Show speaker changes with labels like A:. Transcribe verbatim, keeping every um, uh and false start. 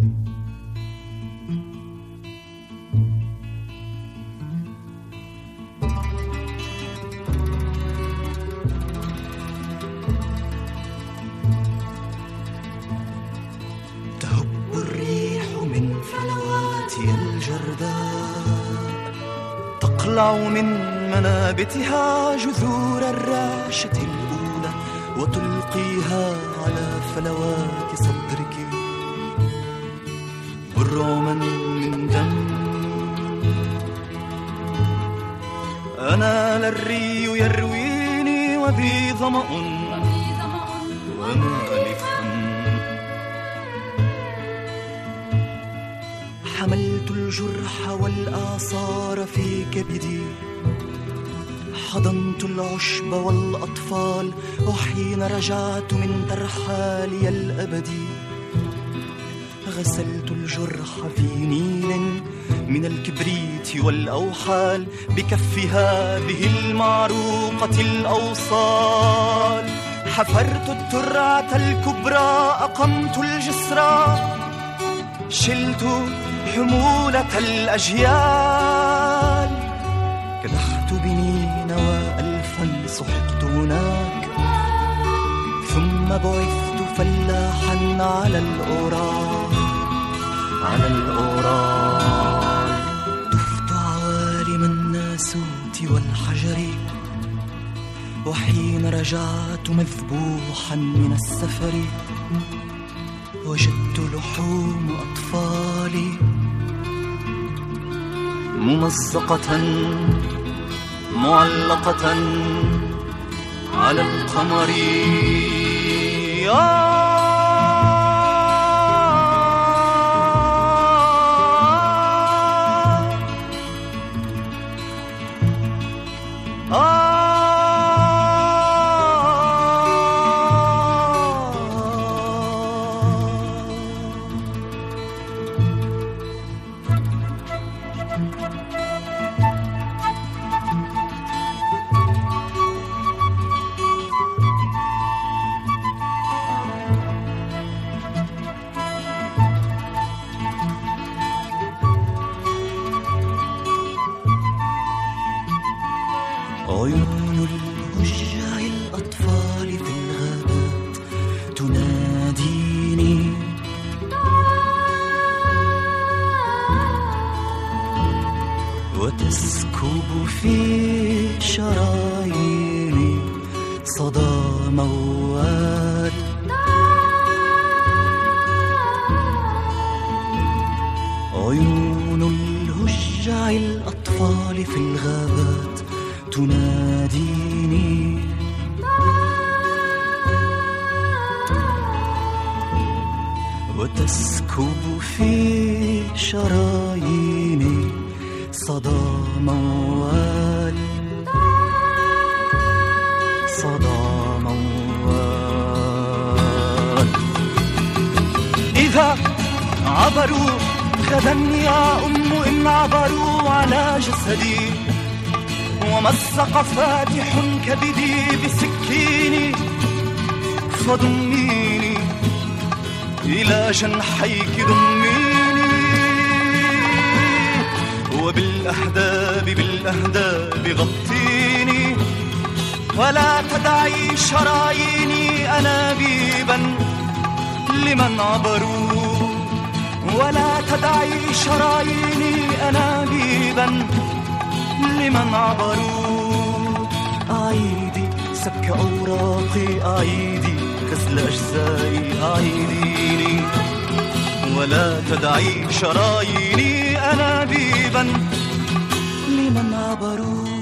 A: تطلع من منابتها جذور الراشة الأولى وتلقيها على فلوات صدرك برعما من دم. أنا للري يرويني وبي ظمأ ومالفا. حملت الجرح والآثار في كبدي، حضنت العشب والأطفال، وحين رجعت من ترحالي الأبدي غسلت الجرح في نيل من الكبريت والأوحال، بكف هذه المعروقة الأوصال. حفرت الترعة الكبرى، أقمت الجسر، شلت حمولة الأجيال. كدحت بنين وألفا سحقت هناك، ثم بعثت فلاحا على الأورال على الأورال. طفت عوالم الناسوت والحجر، وحين رجعت مذبوحا من السفر وجدت لحوم أطفالي ممزقة معلقة على القمر. عيون الهجع الأطفال في الغابات تناديني، وتسكب في شراييني صدى موال. عيون الهجع الأطفال في الغابات تناديني، وتسكب في شراييني صدى موال صدى موال. إذا عبروا غدا يا أم، إن عبروا على جسدي ومزق فاتح كبدي بسكيني، فضميني إلى جنحيك، ضميني وبالأهداب بالأهداب غطيني، ولا تدعي شراييني أنابيبا لمن عبروا، ولا تدعي شراييني أنابيبا لمن عبروا. أعيدي سبك أوراقي، أعيدي غسل أجزائي، أعيديني ولا تدعي شراييني أنابيبا لمن عبروا.